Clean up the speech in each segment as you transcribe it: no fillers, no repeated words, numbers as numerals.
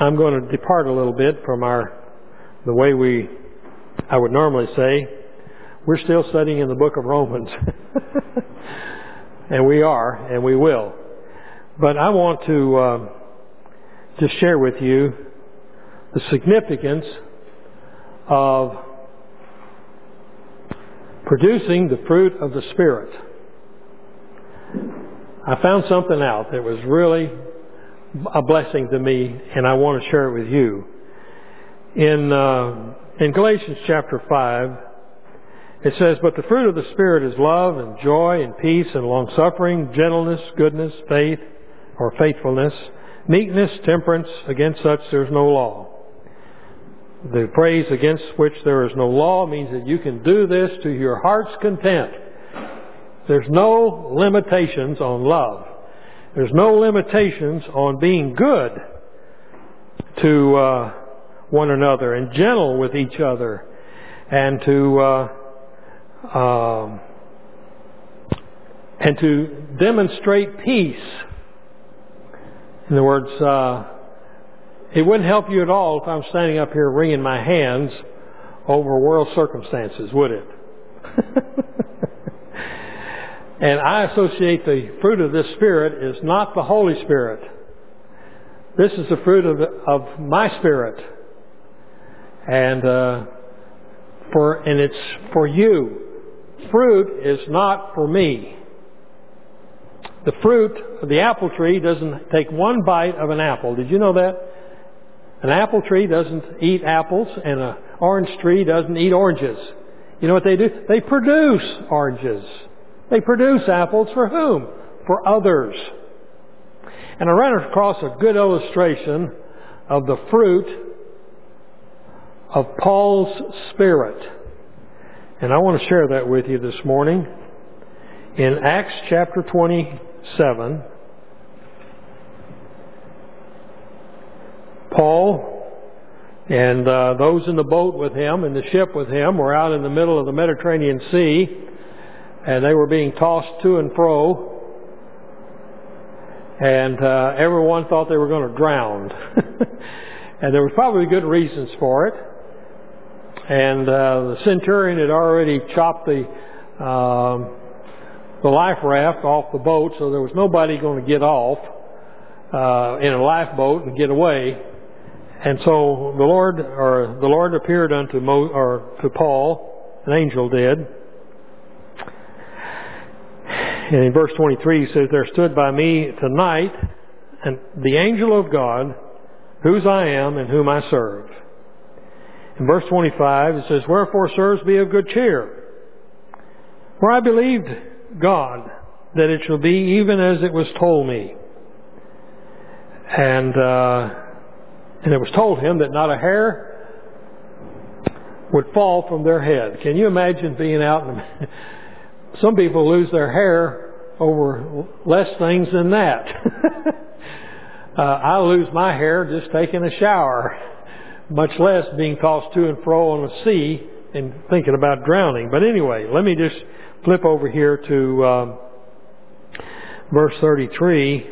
I'm going to depart a little bit from the way I would normally say. We're still studying in the book of Romans. And we are, and we will. But I want to just share with you the significance of producing the fruit of the Spirit. I found something out that was really a blessing to me, and I want to share it with you. In Galatians chapter 5, it says, "But the fruit of the Spirit is love and joy and peace and long-suffering, gentleness, goodness, faith or faithfulness, meekness, temperance. Against such there is no law." The phrase "against which there is no law" means that you can do this to your heart's content. There's no limitations on love. There's no limitations on being good to one another and gentle with each other and to demonstrate peace. In other words, it wouldn't help you at all if I'm standing up here wringing my hands over world circumstances, would it? And I associate the fruit of this Spirit is not the Holy Spirit. This is the fruit of my spirit. And it's for you. Fruit is not for me. The fruit of the apple tree doesn't take one bite of an apple. Did you know that? An apple tree doesn't eat apples, and an orange tree doesn't eat oranges. You know what they do? They produce oranges. They produce apples for whom? For others. And I ran across a good illustration of the fruit of Paul's Spirit. And I want to share that with you this morning. In Acts chapter 27, Paul and those in the boat with him, in the ship with him, were out in the middle of the Mediterranean Sea, and they were being tossed to and fro. And everyone thought they were going to drown. And there was probably good reasons for it. And the centurion had already chopped the life raft off the boat, so there was nobody going to get off in a lifeboat and get away. And so the Lord appeared unto Paul, an angel did. And in verse 23 he says, "There stood by me tonight and the angel of God, whose I am and whom I serve." In verse 25 it says, "Wherefore, sirs, be of good cheer. For I believed God that it shall be even as it was told me." And it was told him that not a hair would fall from their head. Can you imagine being out? Some people lose their hair over less things than that. I lose my hair just taking a shower, much less being tossed to and fro on the sea and thinking about drowning. But anyway, let me just flip over here to verse 33.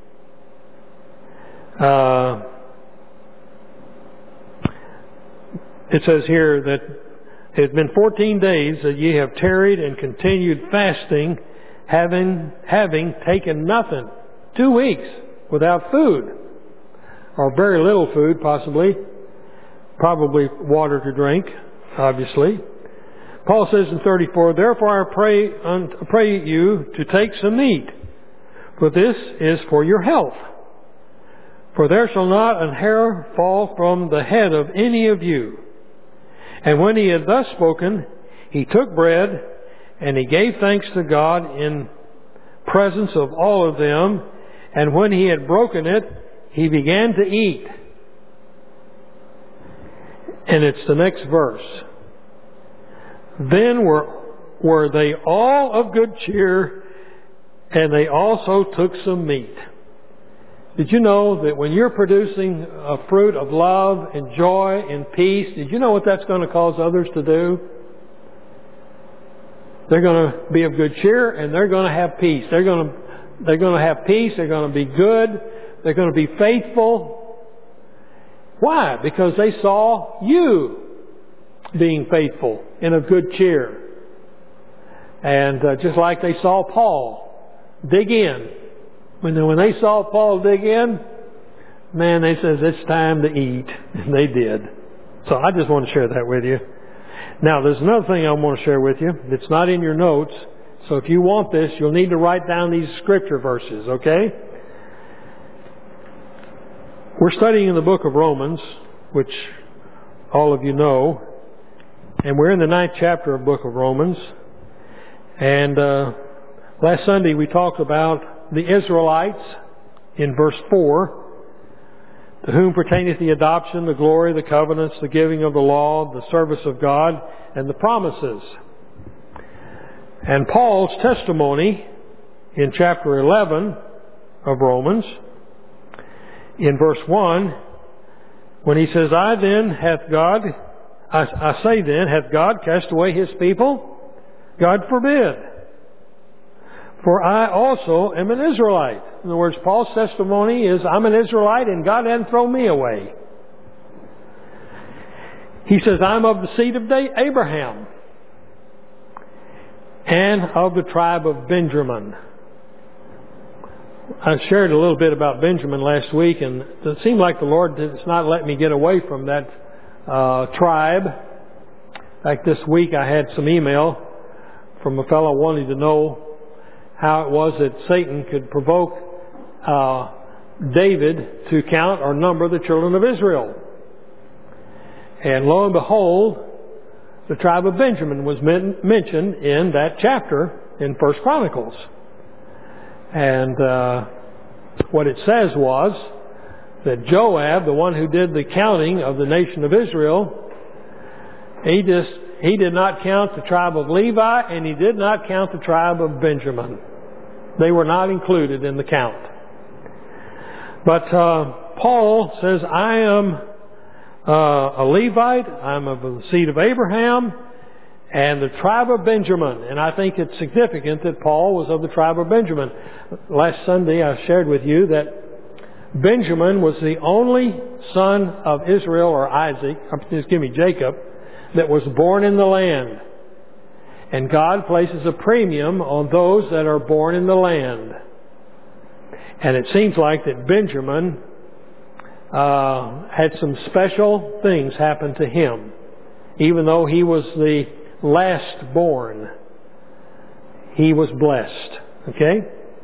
It says here that it had been 14 days that ye have tarried and continued fasting, having taken nothing. 2 weeks without food, or very little food, possibly water to drink, obviously. Paul says in 34, "Therefore I pray you to take some meat, for this is for your health. For there shall not an hair fall from the head of any of you." And when he had thus spoken, he took bread, and he gave thanks to God in presence of all of them. And when he had broken it, he began to eat. And it's the next verse. "Then were they all of good cheer, and they also took some meat." Did you know that when you're producing a fruit of love and joy and peace, did you know what that's going to cause others to do? They're going to be of good cheer, and they're going to have peace. They're going to have peace. They're going to be good. They're going to be faithful. Why? Because they saw you being faithful and of good cheer. And just like they saw Paul dig in. When they saw Paul dig in, man, they says, it's time to eat. And they did. So I just want to share that with you. Now, there's another thing I want to share with you. It's not in your notes. So if you want this, you'll need to write down these scripture verses, okay? We're studying in the book of Romans, which all of you know. And we're in the 9th chapter of the book of Romans. And last Sunday we talked about the Israelites in verse 4, to whom pertaineth the adoption, the glory, the covenants, the giving of the law, the service of God, and the promises. And Paul's testimony in chapter 11 of Romans, in verse 1, when he says, I say then, hath God cast away His people? God forbid. For I also am an Israelite. In other words, Paul's testimony is, I'm an Israelite and God hadn't thrown me away. He says, I'm of the seed of Abraham and of the tribe of Benjamin. I shared a little bit about Benjamin last week, and it seemed like the Lord has not let me get away from that tribe. Like this week I had some email from a fellow wanting to know how it was that Satan could provoke David to count or number the children of Israel. And lo and behold, the tribe of Benjamin was mentioned in that chapter in 1 Chronicles. And what it says was that Joab, the one who did the counting of the nation of Israel, he did not count the tribe of Levi, and he did not count the tribe of Benjamin. They were not included in the count. But Paul says, I am a Levite, I'm of the seed of Abraham, and the tribe of Benjamin. And I think it's significant that Paul was of the tribe of Benjamin. Last Sunday I shared with you that Benjamin was the only son of Israel, or Jacob, that was born in the land. And God places a premium on those that are born in the land. And it seems like that Benjamin had some special things happen to him. Even though he was the last born, he was blessed. Okay?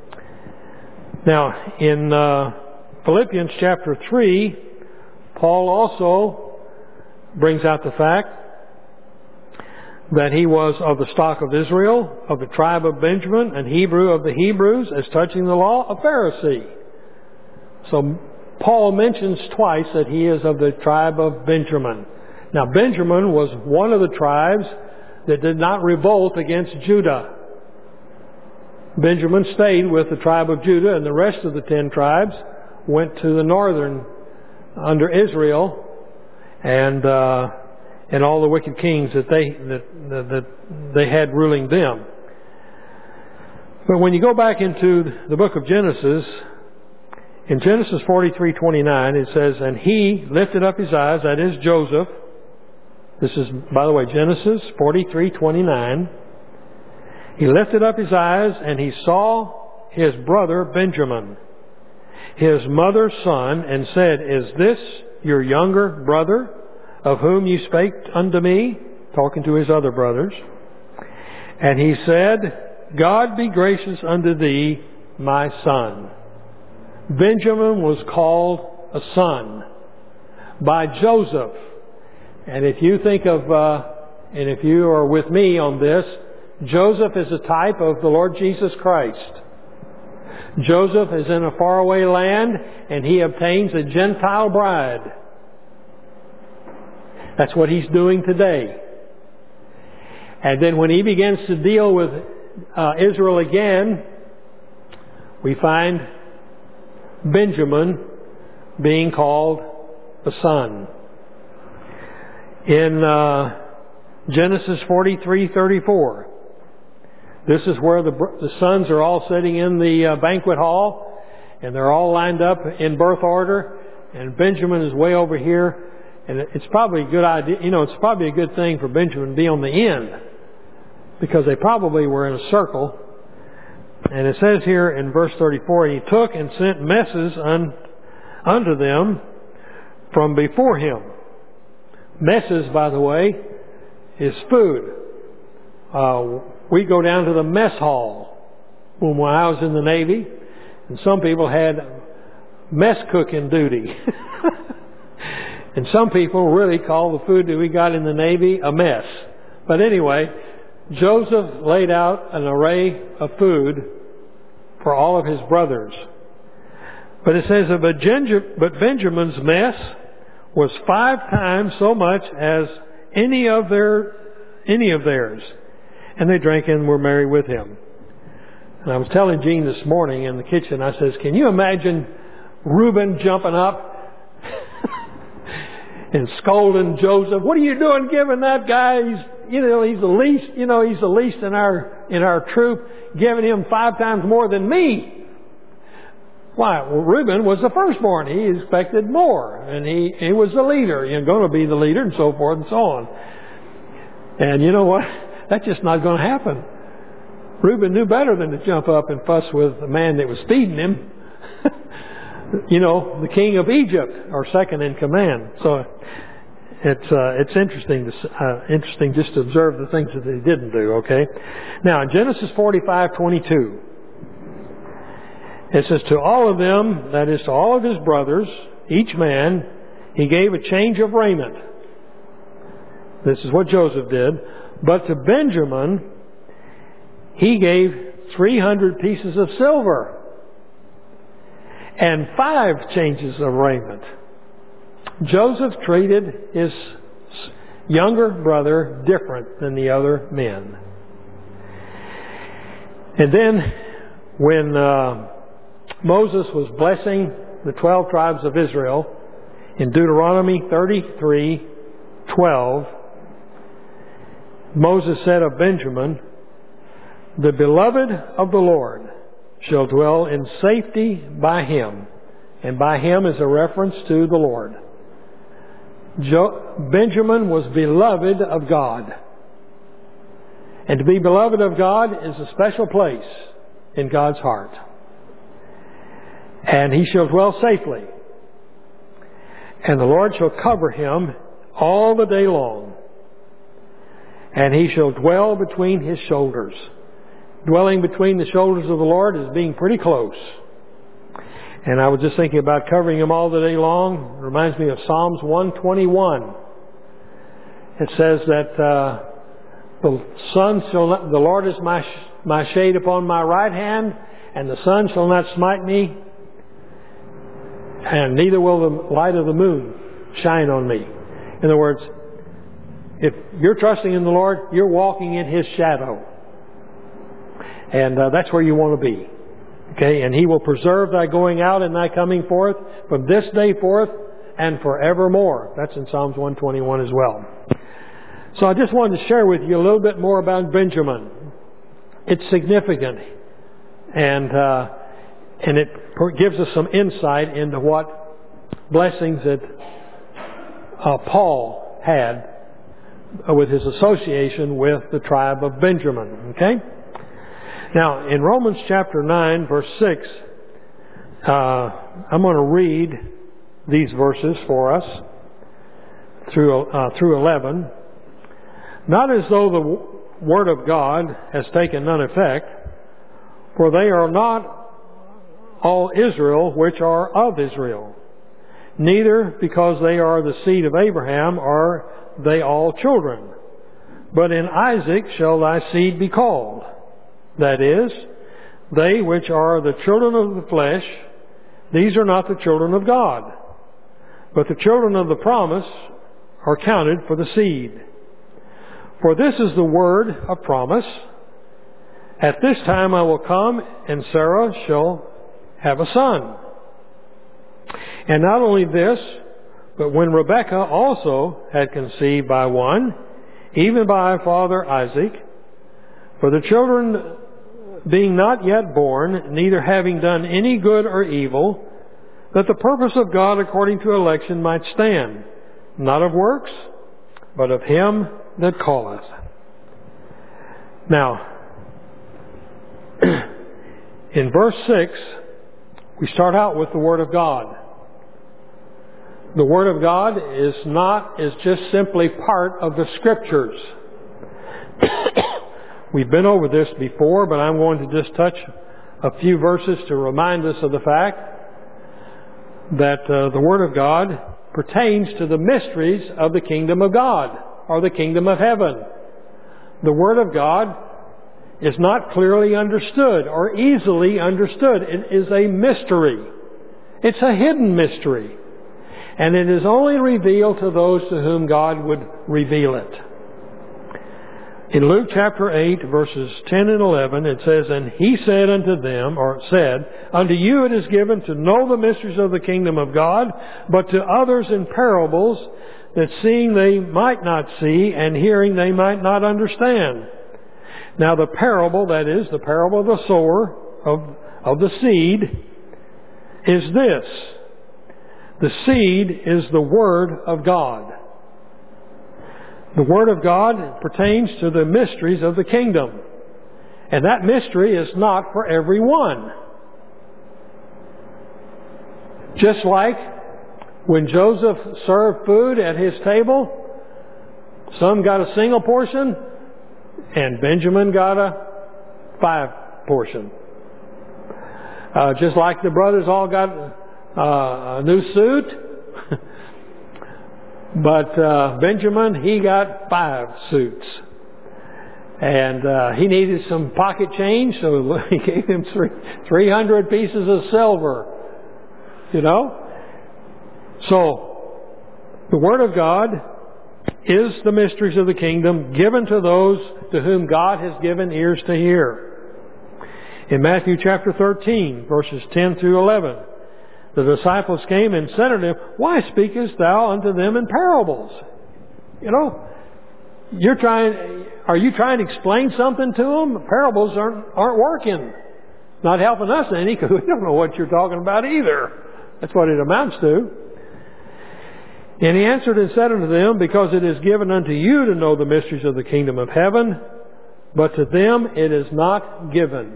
Now, in Philippians chapter 3, Paul also brings out the fact that he was of the stock of Israel, of the tribe of Benjamin, and Hebrew of the Hebrews, as touching the law, a Pharisee. So Paul mentions twice that he is of the tribe of Benjamin. Now, Benjamin was one of the tribes that did not revolt against Judah. Benjamin stayed with the tribe of Judah, and the rest of the 10 tribes went to the northern under Israel, and all the wicked kings that they had ruling them. But when you go back into the book of Genesis, in Genesis 43:29, it says, and he lifted up his eyes, that is Joseph. This is, by the way, Genesis 43:29. He lifted up his eyes and he saw his brother Benjamin, his mother's son, and said, is this your younger brother, of whom you spake unto me? Talking to his other brothers. And he said, God be gracious unto thee, my son. Benjamin was called a son by Joseph. And if you think of, and if you are with me on this, Joseph is a type of the Lord Jesus Christ. Joseph is in a faraway land and he obtains a Gentile bride. That's what he's doing today. And then when he begins to deal with Israel again, we find Benjamin being called a son. In Genesis 43:34, this is where the sons are all sitting in the banquet hall, and they're all lined up in birth order, and Benjamin is way over here. And it's probably a good idea, it's probably a good thing for Benjamin to be on the end, because they probably were in a circle. And it says here in verse 34, he took and sent messes unto them from before him. Messes, by the way, is food. We go down to the mess hall when I was in the Navy, and some people had mess cooking duty. And some people really call the food that we got in the Navy a mess. But anyway, Joseph laid out an array of food for all of his brothers. But it says, but Benjamin's mess was 5 times so much as any of theirs. And they drank and were merry with him. And I was telling Jean this morning in the kitchen, I says, can you imagine Reuben jumping up and scolding Joseph? What are you doing giving that guy? He's the least in our troop, giving him 5 times more than me. Why? Well, Reuben was the firstborn. He expected more, and he was the leader. You're going to be the leader, and so forth and so on. And you know what? That's just not going to happen. Reuben knew better than to jump up and fuss with the man that was feeding him. The king of Egypt, or second in command. So it's interesting just to observe the things that they didn't do. Okay. Now in Genesis 45:22, it says, to all of them, that is to all of his brothers, each man, he gave a change of raiment. This is what Joseph did. But to Benjamin, he gave 300 pieces of silver and 5 changes of raiment. Joseph treated his younger brother different than the other men. And then when Moses was blessing the 12 tribes of Israel in Deuteronomy 33:12, Moses said of Benjamin, the beloved of the Lord shall dwell in safety by him. And by him is a reference to the Lord. Benjamin was beloved of God. And to be beloved of God is a special place in God's heart. And he shall dwell safely. And the Lord shall cover him all the day long. And he shall dwell between his shoulders. Dwelling between the shoulders of the Lord is being pretty close. And I was just thinking about covering him all the day long. It reminds me of Psalms 121. It says that the Lord is my shade upon my right hand, and the sun shall not smite me, and neither will the light of the moon shine on me. In other words, if you're trusting in the Lord, you're walking in His shadow. And that's where you want to be. Okay? And He will preserve thy going out and thy coming forth from this day forth and forevermore. That's in Psalms 121 as well. So I just wanted to share with you a little bit more about Benjamin. It's significant. And it gives us some insight into what blessings that Paul had with his association with the tribe of Benjamin. Okay? Now, in Romans chapter 9, verse 6, I'm going to read these verses for us through 11. Not as though the Word of God has taken none effect, for they are not all Israel which are of Israel. Neither because they are the seed of Abraham are they all children. But in Isaac shall thy seed be called. That is, they which are the children of the flesh, these are not the children of God. But the children of the promise are counted for the seed. For this is the word of promise. At this time I will come, and Sarah shall have a son. And not only this, but when Rebekah also had conceived by one, even by our father Isaac, for the children being not yet born, neither having done any good or evil, that the purpose of God according to election might stand, not of works, but of him that calleth. Now, in verse 6, we start out with the Word of God. The Word of God is just simply part of the Scriptures. We've been over this before, but I'm going to just touch a few verses to remind us of the fact that the Word of God pertains to the mysteries of the kingdom of God, or the kingdom of heaven. The Word of God is not clearly understood or easily understood. It is a mystery. It's a hidden mystery. And it is only revealed to those to whom God would reveal it. In Luke chapter 8, verses 10 and 11, it says, And he said unto them, or said, Unto you it is given to know the mysteries of the kingdom of God, but to others in parables, that seeing they might not see, and hearing they might not understand. Now the parable, that is, the parable of the sower, of the seed, is this. The seed is the Word of God. The Word of God pertains to the mysteries of the kingdom. And that mystery is not for everyone. Just like when Joseph served food at his table, some got a single portion, and Benjamin got a 5 portion. Just like the brothers all got a new suit, but Benjamin, he got 5 suits. And he needed some pocket change, so he gave him 300 pieces of silver. You know? So, the Word of God is the mysteries of the kingdom given to those to whom God has given ears to hear. In Matthew chapter 13, verses 10 through 11, the disciples came and said unto him, Why speakest thou unto them in parables? You know, are you trying to explain something to them? Parables aren't working. Not helping us any, because we don't know what you're talking about either. That's what it amounts to. And he answered and said unto them, Because it is given unto you to know the mysteries of the kingdom of heaven, but to them it is not given.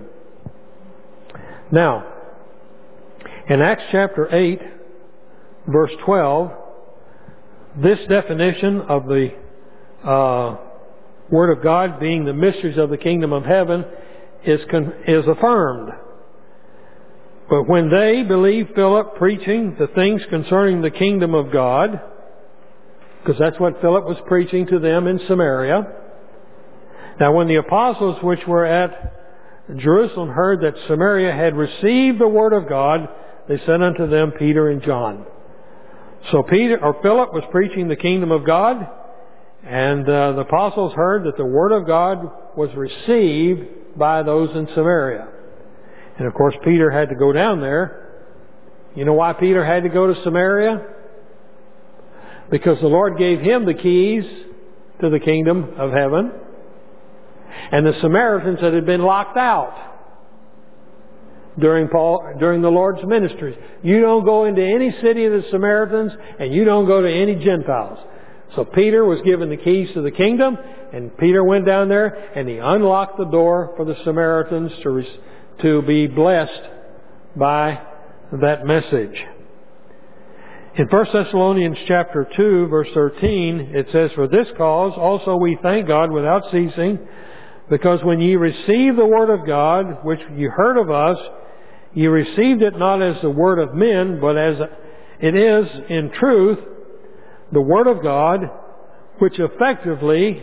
Now, in Acts chapter 8, verse 12, this definition of the Word of God being the mysteries of the kingdom of heaven is affirmed. But when they believed Philip preaching the things concerning the kingdom of God, because that's what Philip was preaching to them in Samaria. Now when the apostles which were at Jerusalem heard that Samaria had received the word of God, they sent unto them Peter and John. So Philip was preaching the kingdom of God, and the apostles heard that the word of God was received by those in Samaria. And of course Peter had to go down there. You know why Peter had to go to Samaria? Because the Lord gave him the keys to the kingdom of heaven. And the Samaritans had been locked out during the Lord's ministry. You don't go into any city of the Samaritans, and you don't go to any Gentiles. So Peter was given the keys to the kingdom, and Peter went down there and he unlocked the door for the Samaritans to be blessed by that message. In 1 Thessalonians chapter 2, verse 13, it says, For this cause also we thank God without ceasing, because when ye received the word of God, which ye heard of us, ye received it not as the word of men, but as it is in truth the word of God, which effectively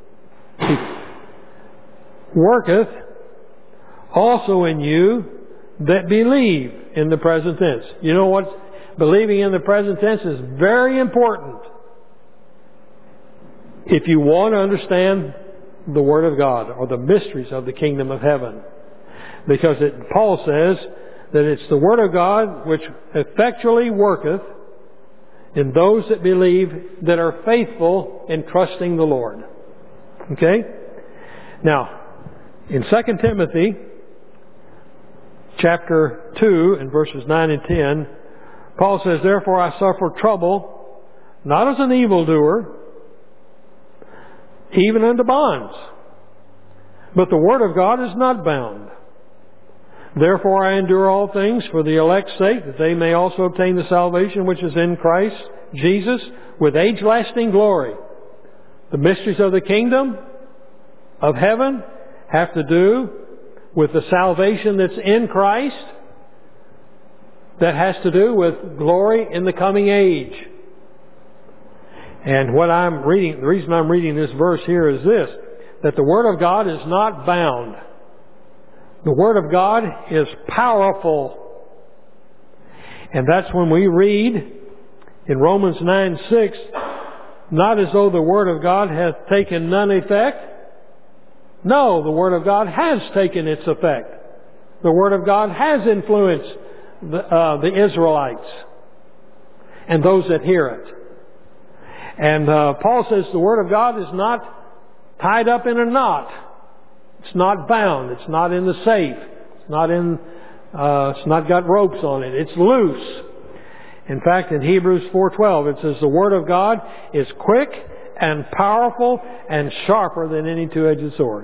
worketh also in you that believe, in the present tense. You know what? Believing in the present tense is very important if you want to understand the Word of God or the mysteries of the kingdom of heaven. Because Paul says that it's the Word of God which effectually worketh in those that believe, that are faithful in trusting the Lord. Okay? Now, in 2 Timothy chapter 2 and verses 9 and 10, Paul says, therefore I suffer trouble, not as an evildoer, even unto bonds. But the word of God is not bound. Therefore I endure all things for the elect's sake, that they may also obtain the salvation which is in Christ Jesus with age-lasting glory. The mysteries of the kingdom of heaven have to do with the salvation that's in Christ, that has to do with glory in the coming age. And what I'm reading, the reason I'm reading this verse here is this, that the Word of God is not bound. The Word of God is powerful. And that's when we read in Romans 9:6, not as though the Word of God hath taken none effect. No, the Word of God has taken its effect. The Word of God has influenced the Israelites and those that hear it. And Paul says the Word of God is not tied up in a knot. It's not bound. It's not in the safe. It's not got ropes on it. It's loose. In fact, in Hebrews 4:12, it says the Word of God is quick and powerful and sharper than any two-edged sword.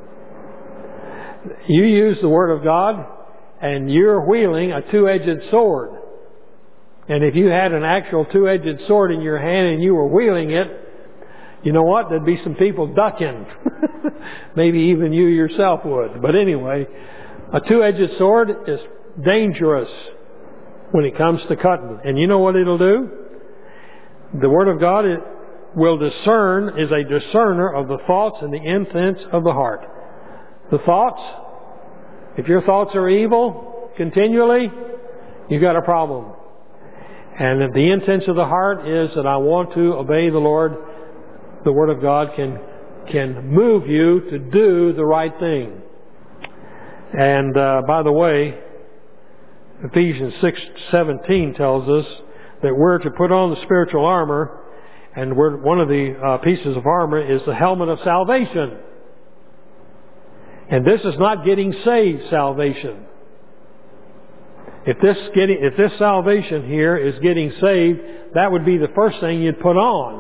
You use the Word of God and you're wielding a two-edged sword. And if you had an actual two-edged sword in your hand and you were wielding it, you know what? There'd be some people ducking. Maybe even you yourself would. But anyway, a two-edged sword is dangerous when it comes to cutting. And you know what it'll do? The Word of God will discern, is a discerner of the thoughts and the intents of the heart. The thoughts, if your thoughts are evil continually, you've got a problem. And if the intents of the heart is that I want to obey the Lord, the Word of God can move you to do the right thing. And by the way, Ephesians 6:17 tells us that we're to put on the spiritual armor, and one of the pieces of armor is the helmet of salvation. And this is not getting saved salvation. If this salvation here is getting saved, that would be the first thing you'd put on.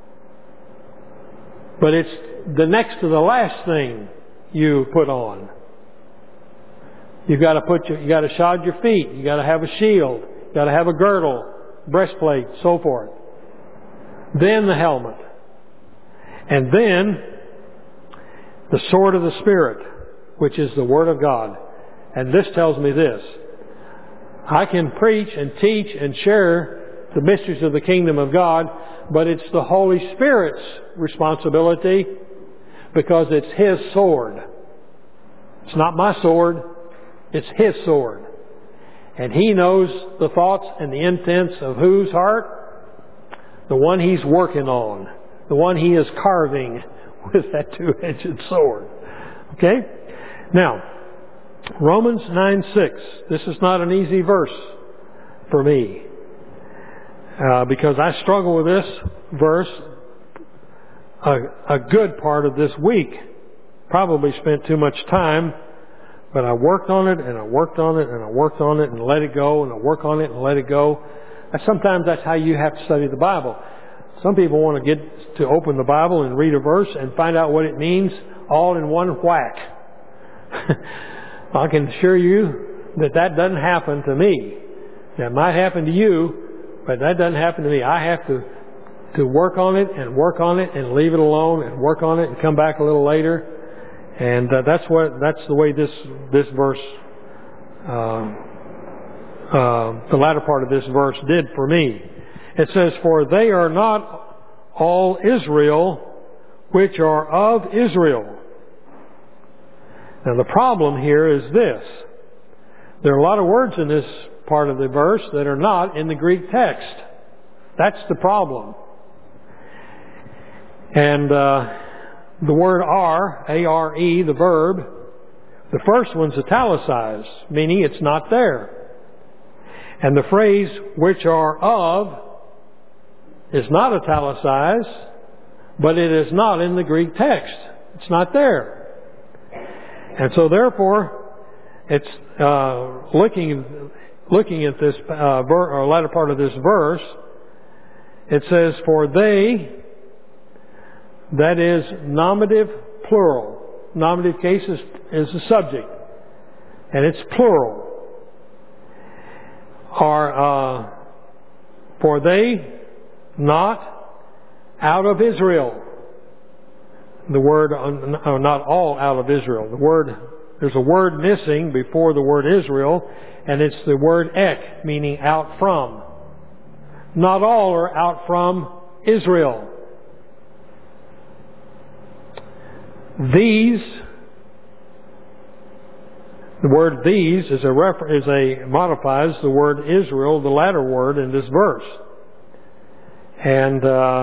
But it's the next to the last thing you put on. You got to shod your feet. You got to have a shield. You got to have a girdle, breastplate, so forth. Then the helmet, and then the sword of the Spirit, which is the Word of God. And this tells me this: I can preach and teach and share the mysteries of the kingdom of God, but it's the Holy Spirit's responsibility because it's His sword. It's not my sword. It's His sword. And He knows the thoughts and the intents of whose heart? The one He's working on. The one He is carving with that two-edged sword. Okay? Now, Romans 9:6. This is not an easy verse for me. Because I struggle with this verse a good part of this week. Probably spent too much time, but I worked on it and I worked on it and I worked on it and let it go and I work on it and let it go. And sometimes that's how you have to study the Bible. Some people want to get to open the Bible and read a verse and find out what it means all in one whack. I can assure you that doesn't happen to me. That might happen to you, but that doesn't happen to me. I have to work on it and leave it alone and work on it and come back a little later. And that's the way this verse, the latter part of this verse did for me. It says, "For they are not all Israel which are of Israel." Now the problem here is this: there are a lot of words in this part of the verse that are not in the Greek text. That's the problem. And the word are, A-R-E, the verb, the first one's italicized, meaning it's not there. And the phrase, which are of, is not italicized, but it is not in the Greek text. It's not there. And so therefore, it's looking looking at this or latter part of this verse, it says, for they, that is nominative plural. Nominative case is the subject, and it's plural. Are for they not out of Israel. The word, not all out of Israel. There's a word missing before the word Israel, and it's the word ek, meaning out from. Not all are out from Israel. These, the word these modifies the word Israel, the latter word in this verse. And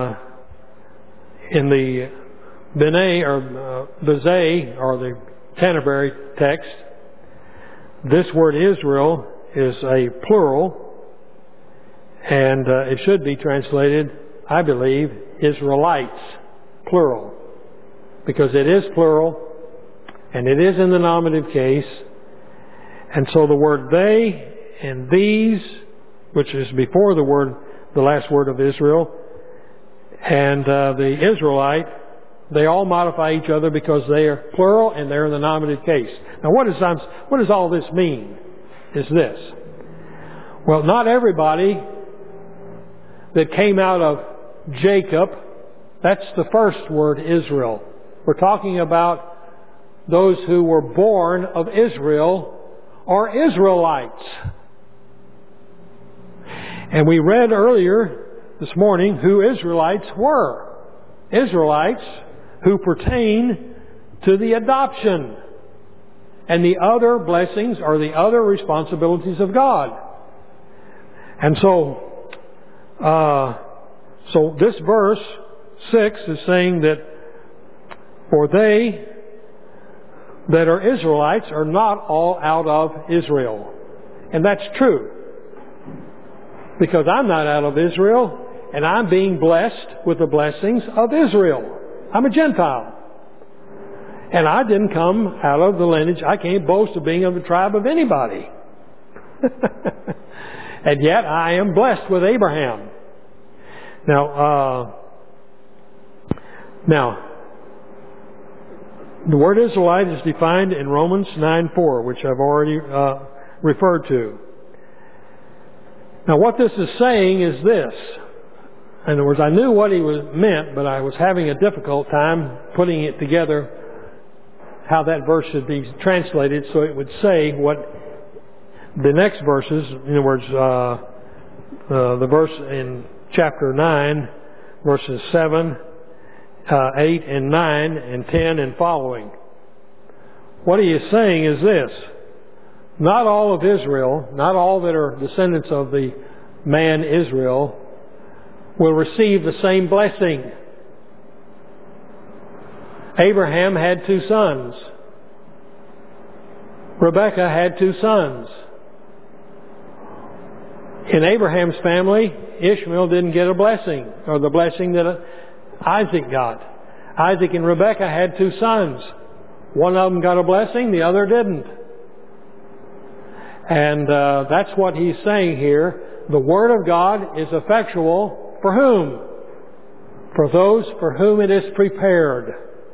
in the B'nai or Bezei, or the Canterbury text, this word Israel is a plural, and it should be translated, I believe, Israelites, plural, because it is plural, and it is in the nominative case. And so the word they and these, which is before the last word of Israel, and the Israelite, they all modify each other because they are plural and they're in the nominative case. Now what does all this mean? Is this. Well, not everybody that came out of Jacob, that's the first word, Israel. We're talking about those who were born of Israel or Israelites. And we read earlier this morning who Israelites were. Israelites who pertain to the adoption and the other blessings or the other responsibilities of God. And so this verse 6 is saying that for they that are Israelites are not all out of Israel. And that's true. Because I'm not out of Israel, and I'm being blessed with the blessings of Israel. I'm a Gentile. And I didn't come out of the lineage. I can't boast of being of the tribe of anybody. And yet I am blessed with Abraham. Now, the word Israelite is defined in Romans 9:4, which I've already referred to. Now what this is saying is this. In other words, I knew what he meant, but I was having a difficult time putting it together, how that verse should be translated so it would say what the next verses, in other words, the verse in chapter 9, verses 7, 8 and 9 and 10 and following. What he is saying is this. Not all of Israel, not all that are descendants of the man Israel, will receive the same blessing. Abraham had 2 sons. Rebekah had 2 sons. In Abraham's family, Ishmael didn't get a blessing, or the blessing that Isaac got. Isaac and Rebekah had 2 sons. One of them got a blessing, the other didn't. And that's what he's saying here. The Word of God is effectual for whom? For those for whom it is prepared.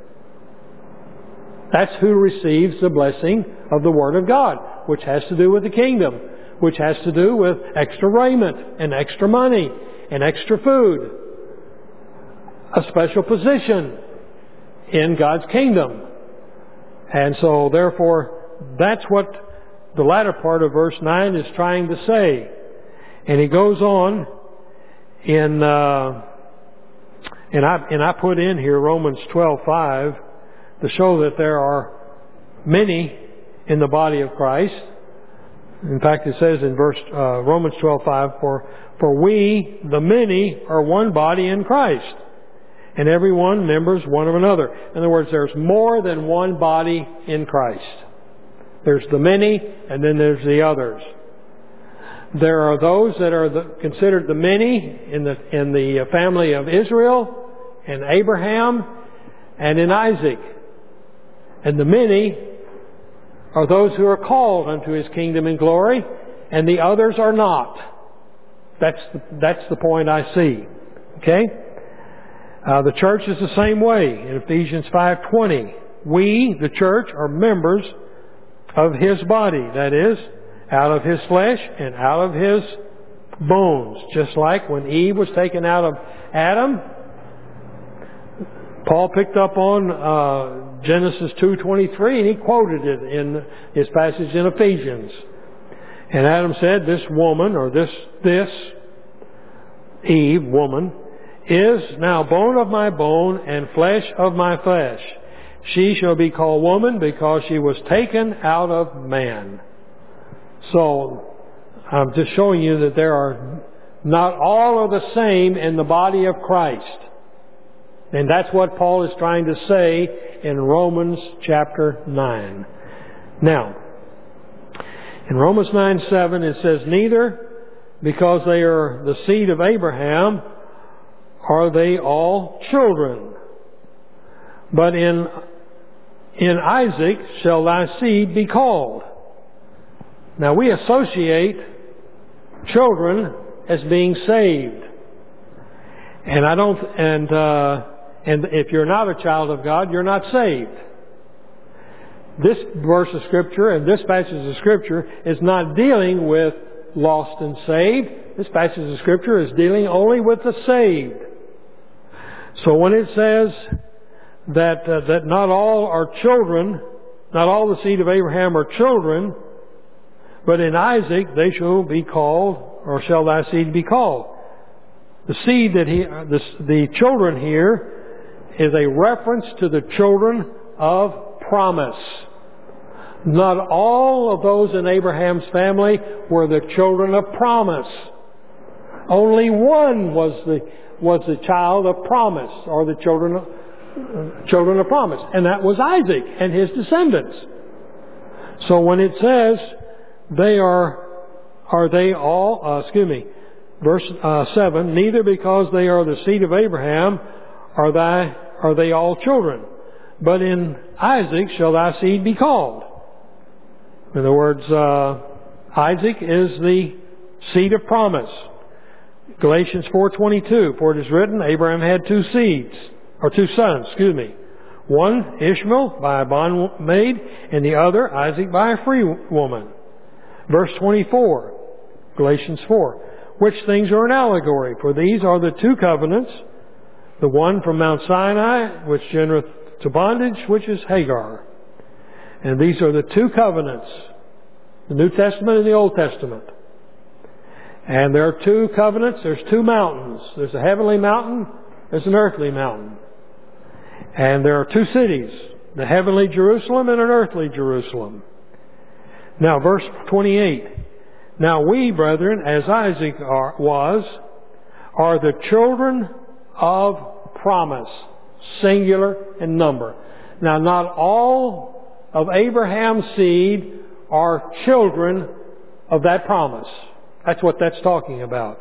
That's who receives the blessing of the Word of God, which has to do with the kingdom, which has to do with extra raiment and extra money and extra food, a special position in God's kingdom. And so, therefore, that's what the latter part of verse 9 is trying to say. And he goes on in, and I put in here Romans 12:5 to show that there are many in the body of Christ. In fact, it says in Romans 12:5, for we, the many, are one body in Christ, and every one members one of another. In other words, there's more than one body in Christ. There's the many, and then there's the others. There are those that are considered the many in the family of Israel, and Abraham, and in Isaac. And the many are those who are called unto His kingdom and glory, and the others are not. That's the point I see. Okay? The church is the same way. In Ephesians 5:20, we, the church, are members of His body. That is, out of His flesh and out of His bones. Just like when Eve was taken out of Adam, Paul picked up on Genesis 2:23 and he quoted it in his passage in Ephesians. And Adam said, this woman, or this Eve, woman, is now bone of my bone and flesh of my flesh. She shall be called woman because she was taken out of man. So, I'm just showing you that there are not all are the same in the body of Christ. And that's what Paul is trying to say in Romans chapter 9. Now, in Romans 9:7 it says, neither because they are the seed of Abraham are they all children, but in Isaac shall thy seed be called. Now we associate children as being saved. And if you're not a child of God, you're not saved. This verse of Scripture and this passage of Scripture is not dealing with lost and saved. This passage of Scripture is dealing only with the saved. So when it says that not all are children, not all the seed of Abraham are children, but in Isaac they shall be called, or shall thy seed be called. The seed the children here is a reference to the children of promise. Not all of those in Abraham's family were the children of promise. Only one was the child of promise, or the children of promise, and that was Isaac and his descendants. So when it says verse 7, neither because they are the seed of Abraham are they all children, but in Isaac shall thy seed be called. In other words, Isaac is the seed of promise. Galatians 4:22, for it is written, Abraham had two sons. One, Ishmael, by a bondmaid, and the other, Isaac, by a free woman. Verse 24, Galatians 4, which things are an allegory, for these are the two covenants, the one from Mount Sinai, which genereth to bondage, which is Hagar. And these are the two covenants, the New Testament and the Old Testament. And there are two covenants, there's two mountains. There's a heavenly mountain, there's an earthly mountain. And there are two cities, the heavenly Jerusalem and an earthly Jerusalem. Now, verse 28. Now we, brethren, as Isaac are the children of promise, singular in number. Now, not all of Abraham's seed are children of that promise. That's what that's talking about.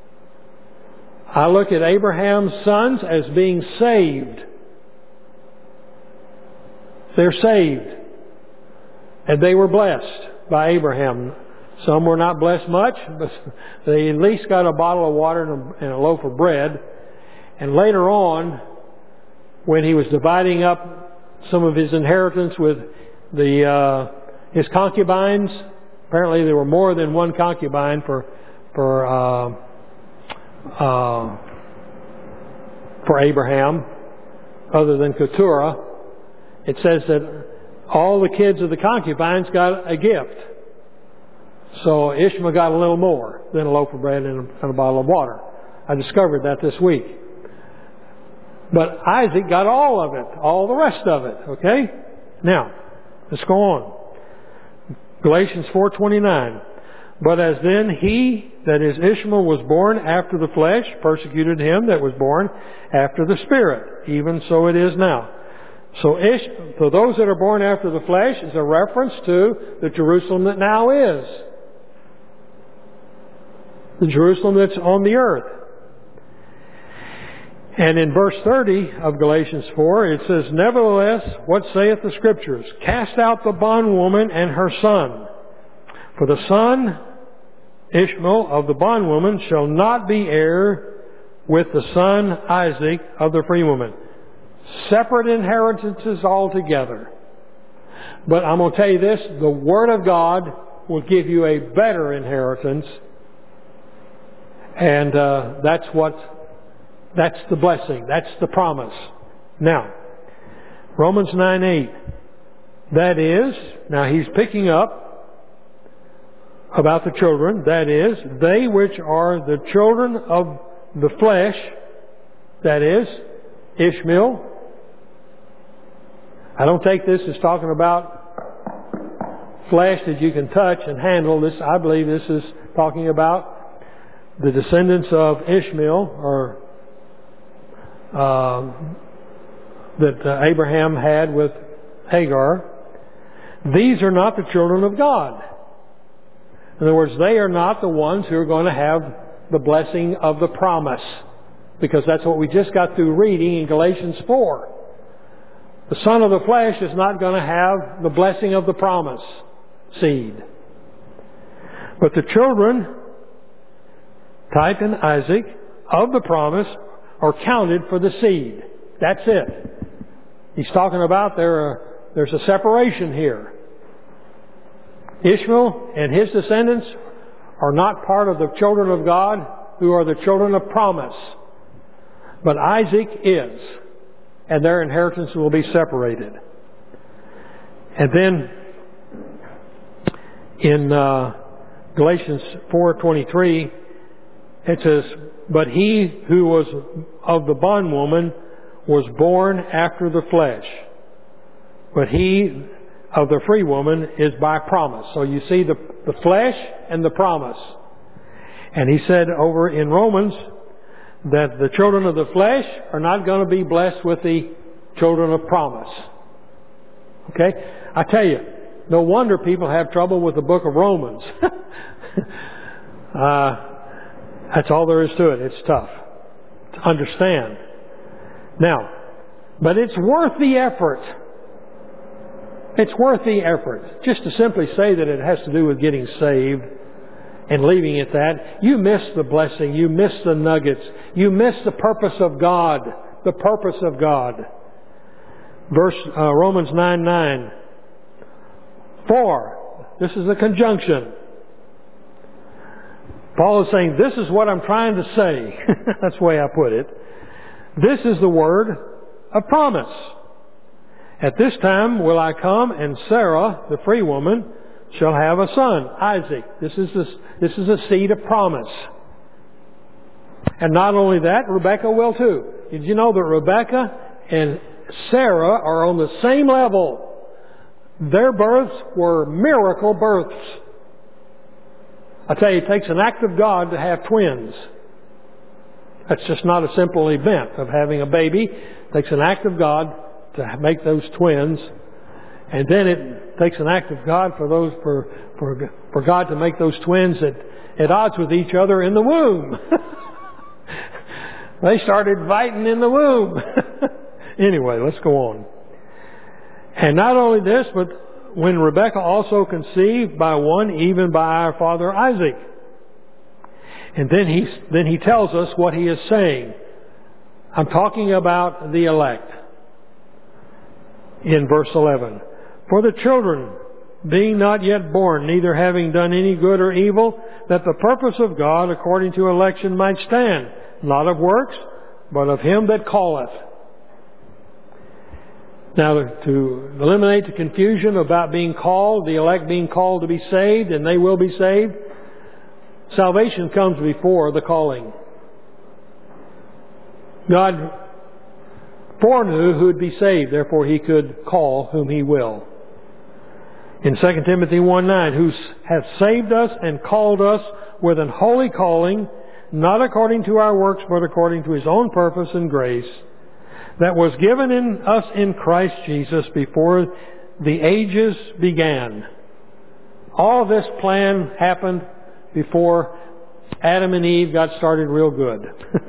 I look at Abraham's sons as being saved. They're saved. And they were blessed by Abraham. Some were not blessed much, but they at least got a bottle of water and a loaf of bread. And later on, when he was dividing up some of his inheritance with his concubines, apparently there were more than one concubine for Abraham, other than Keturah. It says that all the kids of the concubines got a gift. So Ishmael got a little more than a loaf of bread and a bottle of water. I discovered that this week. But Isaac got all of it, all the rest of it. Okay? Now, let's go on. Galatians 4:29. But as then he, that is Ishmael, was born after the flesh, persecuted him that was born after the Spirit. Even so it is now. So those that are born after the flesh is a reference to the Jerusalem that now is. The Jerusalem that's on the earth. And in verse 30 of Galatians 4, it says, nevertheless, what saith the Scriptures? Cast out the bondwoman and her son. For the son Ishmael of the bondwoman shall not be heir with the son Isaac of the free woman. Separate inheritances altogether. But I'm going to tell you this, the Word of God will give you a better inheritance. And that's the blessing. That's the promise. Now, Romans 9:8. That is, now he's picking up about the children. That is, they which are the children of the flesh, that is, Ishmael. I don't take this as talking about flesh that you can touch and handle. This, I believe this is talking about the descendants of Ishmael, or that Abraham had with Hagar. These are not the children of God. In other words, they are not the ones who are going to have the blessing of the promise. Because that's what we just got through reading in Galatians 4. The son of the flesh is not going to have the blessing of the promise seed. But the children, Type and Isaac, of the promise are counted for the seed. That's it. He's talking about there's a separation here. Ishmael and his descendants are not part of the children of God who are the children of promise. But Isaac is. And their inheritance will be separated. And then in Galatians 4:23, it says, but he who was of the bondwoman was born after the flesh. But he of the free woman is by promise. So you see the flesh and the promise. And he said over in Romans that the children of the flesh are not going to be blessed with the children of promise. Okay? I tell you, no wonder people have trouble with the book of Romans. That's all there is to it. It's tough to understand. Now, but it's worth the effort. It's worth the effort. Just to simply say that it has to do with getting saved and leaving it that, you miss the blessing. You miss the nuggets. You miss the purpose of God. The purpose of God. Romans 9:9. For, this is a conjunction. Paul is saying, this is what I'm trying to say. That's the way I put it. This is the word of promise. At this time will I come, and Sarah, the free woman, shall have a son, Isaac. This is a seed of promise. And not only that, Rebekah will too. Did you know that Rebekah and Sarah are on the same level? Their births were miracle births. I tell you, it takes an act of God to have twins. That's just not a simple event of having a baby. It takes an act of God to make those twins. And then it takes an act of God for God to make those twins at odds with each other in the womb. They started fighting in the womb. Anyway, let's go on. And not only this, but when Rebekah also conceived by one, even by our father Isaac. And then he tells us what he is saying. I'm talking about the elect. In verse 11. For the children, being not yet born, neither having done any good or evil, that the purpose of God according to election might stand, not of works, but of him that calleth. Now, to eliminate the confusion about being called, the elect being called to be saved, and they will be saved, salvation comes before the calling. God foreknew who would be saved, therefore he could call whom he will. In 2 Timothy 1:9, who hath saved us and called us with an holy calling, not according to our works, but according to his own purpose and grace, that was given in us in Christ Jesus before the ages began. All this plan happened before Adam and Eve got started real good.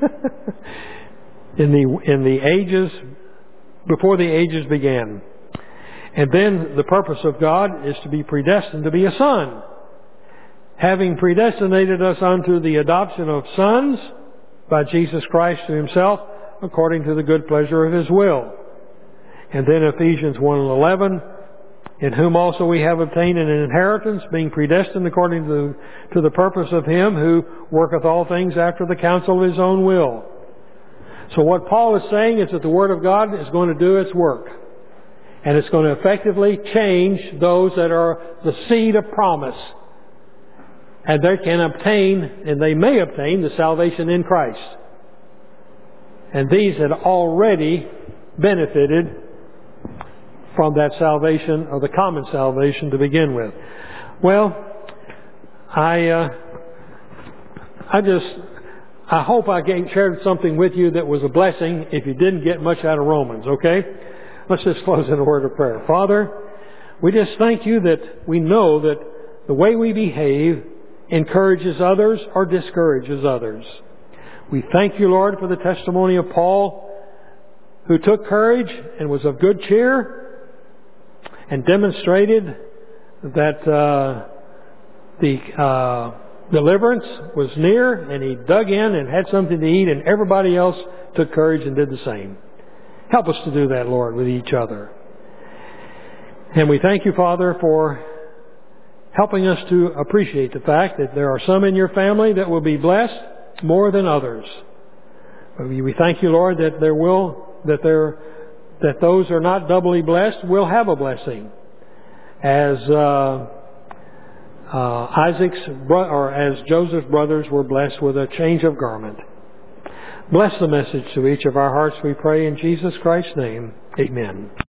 in the ages, before the ages began. And then the purpose of God is to be predestined to be a son. having predestinated us unto the adoption of sons by Jesus Christ to Himself, according to the good pleasure of His will. And then Ephesians 1:11, in whom also we have obtained an inheritance, being predestined according to the purpose of Him who worketh all things after the counsel of His own will. So what Paul is saying is that the Word of God is going to do its work. And it's going to effectively change those that are the seed of promise. And they can obtain, and they may obtain, the salvation in Christ. And these had already benefited from that salvation, or the common salvation to begin with. Well, I hope I shared something with you that was a blessing if you didn't get much out of Romans, okay? Let's just close in a word of prayer. Father, we just thank You that we know that the way we behave encourages others or discourages others. We thank You, Lord, for the testimony of Paul, who took courage and was of good cheer and demonstrated that the deliverance was near, and he dug in and had something to eat, and everybody else took courage and did the same. Help us to do that, Lord, with each other. And we thank You, Father, for helping us to appreciate the fact that there are some in Your family that will be blessed more than others. We thank You, Lord, that that those who are not doubly blessed will have a blessing, as as Joseph's brothers were blessed with a change of garment. Bless the message to each of our hearts, we pray in Jesus Christ's name. Amen.